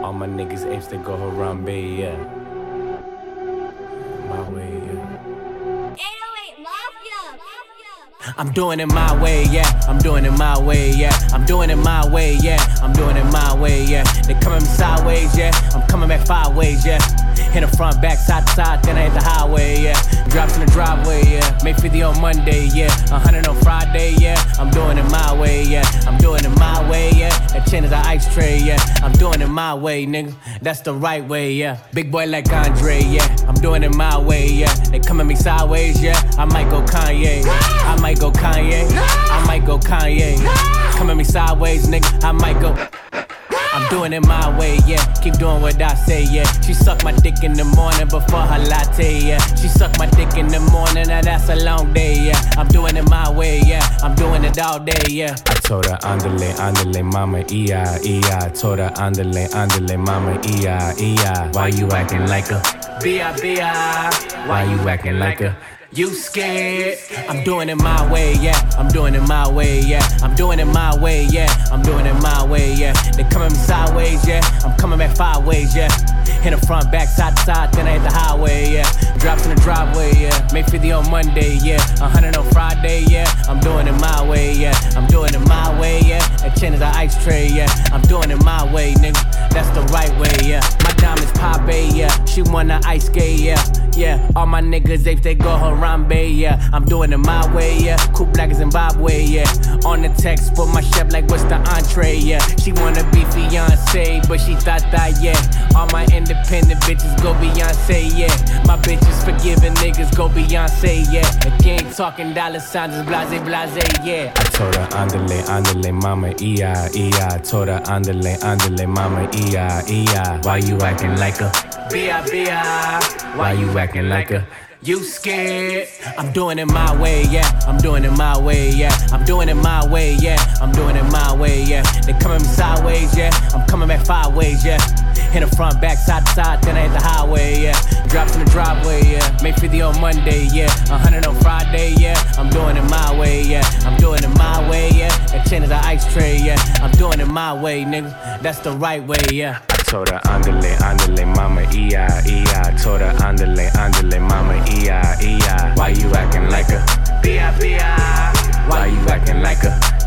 All my niggas apes that go Harambe, yeah. My way, yeah. 808 Mafia. I'm doing it my way, yeah. I'm doing it my way, yeah. I'm doing it my way, yeah. I'm doing it my way, yeah. They coming me sideways, yeah. I'm coming back 5 ways, yeah. Hit the front, back, side to side, then I hit the highway, yeah. Drops in the driveway, yeah. Make 50 on Monday, yeah. 100 on Friday, yeah. I'm doing it my way, yeah. I'm doing it my way, yeah. That chain is an ice tray, yeah. I'm doing it my way, nigga. That's the right way, yeah. Big boy like Andre, yeah. I'm doing it my way, yeah. They coming me sideways, yeah. I might go Kanye. I might go Kanye. I might go Kanye. Coming me sideways, nigga. I might go. I'm doing it my way, yeah. Keep doing what I say, yeah. She suck my dick in the morning before her latte, yeah. She suck my dick in the morning, now that's a long day, yeah. I'm doing it my way, yeah. I'm doing it all day, yeah. I told her, andale, andale, mama, iya, iya. Told her, andale, andale, mama, iya, iya. Why you acting like a bia, bia? Why you acting like a you scared? I'm doing it my way, yeah. I'm doing it my way, yeah. I'm doing it my way, yeah. I'm doing it my way, yeah. They coming me sideways, yeah. I'm coming back 5 ways, yeah. Hit the front, back, side to side, then I hit the highway, yeah. Drops in the driveway, yeah. Make 50 on Monday, yeah. 100 on Friday, yeah. I'm doing it my way, yeah. I'm doing it my way, yeah. That chain is an ice tray, yeah. I'm doing it my way, nigga. That's the right way, yeah. My diamonds pop, yeah. She wanna ice skate, yeah. Yeah, all my niggas apes, they go Harambe, yeah. I'm doing it my way, yeah. Cool black Zimbabwe, yeah. On the text for my chef, like what's the entree, yeah. She wanna be fiancé, but she thought that, yeah. All my independent bitches go Beyonce, yeah. My bitches forgiving niggas go Beyonce, yeah. If you ain't talking dollar signs, it's blase, blase, yeah. I told her, andale, andale, mama, iya, iya. Told her, andale, andale, mama, iya, iya. Why you acting like a bia, bia? Why you acting like a you scared? I'm doing it my way, yeah. I'm doing it my way, yeah. I'm doing it my way, yeah. I'm doing it my way, yeah. They coming me sideways, yeah. I'm coming back 5 ways, yeah. Hit the front, back, side to side, then I hit the highway, yeah. Drops in the driveway, yeah. Make 50 on Monday, yeah. 100 on Friday, yeah. I'm doing it my way, yeah. I'm doing it my way, yeah. That chain is an ice tray, yeah. I'm doing it my way, nigga. That's the right way, yeah. Told her, andale, andale, mama, iya, iya. Told her, andale, andale, mama, iya, iya. Why you acting like a bia, bia? Why you acting like a